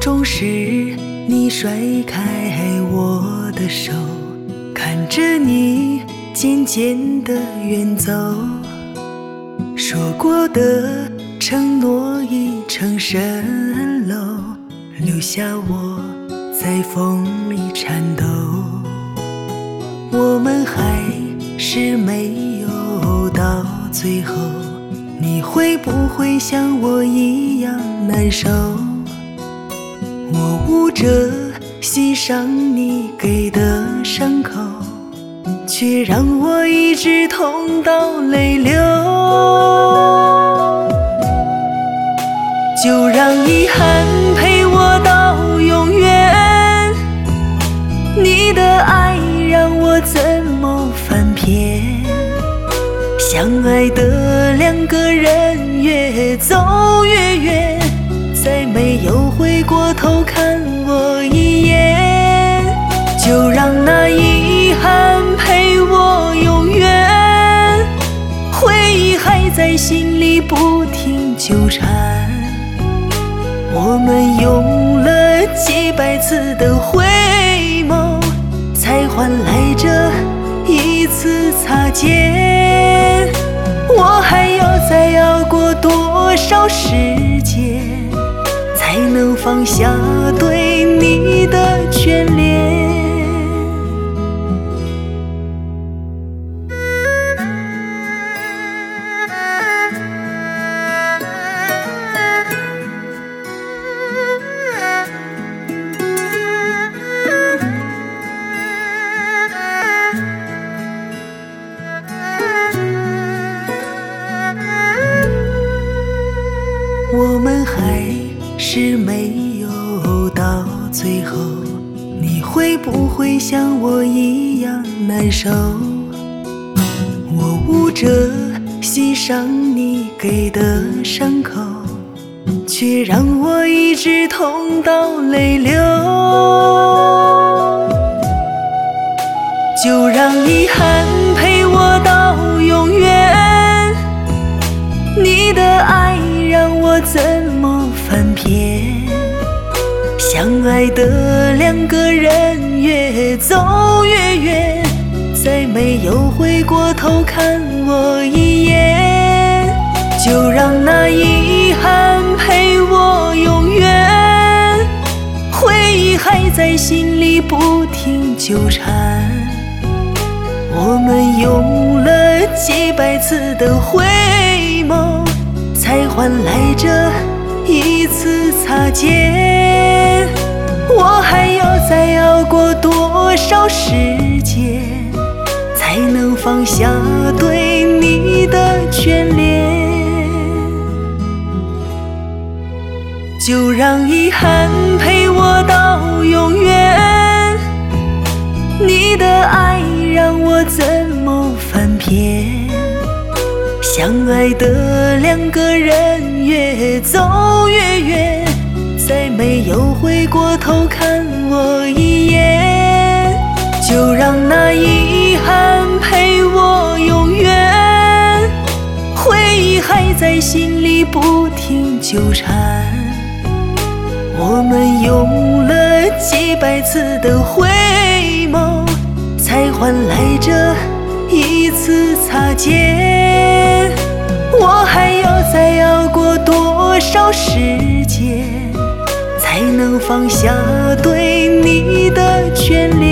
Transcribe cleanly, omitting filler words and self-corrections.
中时，你甩开我的手，看着你渐渐地远走，说过的承诺已成蜃楼，留下我在风里颤抖。我们还是没有到最后，你会不会像我一样难受？我捂着心上你给的伤口，却让我一直痛到泪流。就让遗憾陪我到永远，你的爱让我怎么翻篇？相爱的两个人越走越远，再没有回过头看我一眼。就让那遗憾陪我永远，回忆还在心里不停纠缠。我们用了几百次的回眸，才换来这一次擦肩。我还要再熬过多少时间，才能放下对你的眷恋？我们还是没有到最后，你会不会像我一样难受？我捂着心上你给的伤口，却让我一直痛到泪流。就让遗憾陪我到永远，你的爱让我怎么翻篇？相爱的两个人越走越远，再没有回过头看我一眼。就让那遗憾陪我永远，回忆还在心里不停纠缠。我们用了几百次的回眸，才换来这一次擦肩。我还要再熬过多少时间，才能放下对你的眷恋？就让遗憾陪我到永远，你的爱让我怎么翻篇？相爱的两个人越走越远，再没有回过头看我一眼。就让那遗憾陪我永远，回忆还在心里不停纠缠。我们用了几百次的回眸，才换来这一次擦肩。我还要再熬过多少时间，才能放下对你的眷恋？